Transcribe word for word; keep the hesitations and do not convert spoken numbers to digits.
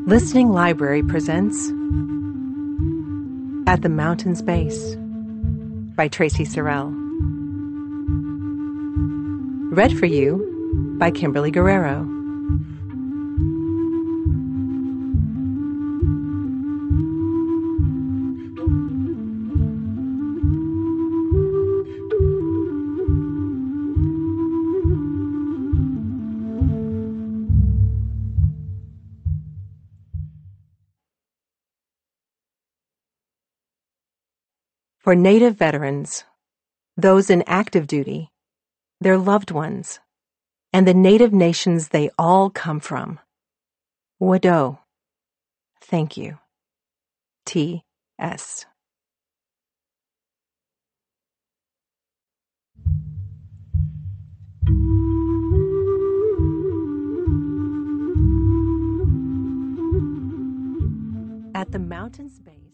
Listening Library presents At the Mountain's Base by Tracy Sorrell. Read for you by Kimberly Guerrero. For Native veterans, those in active duty, their loved ones, and the Native nations they all come from. Wado. Thank you. T S At the mountain's base.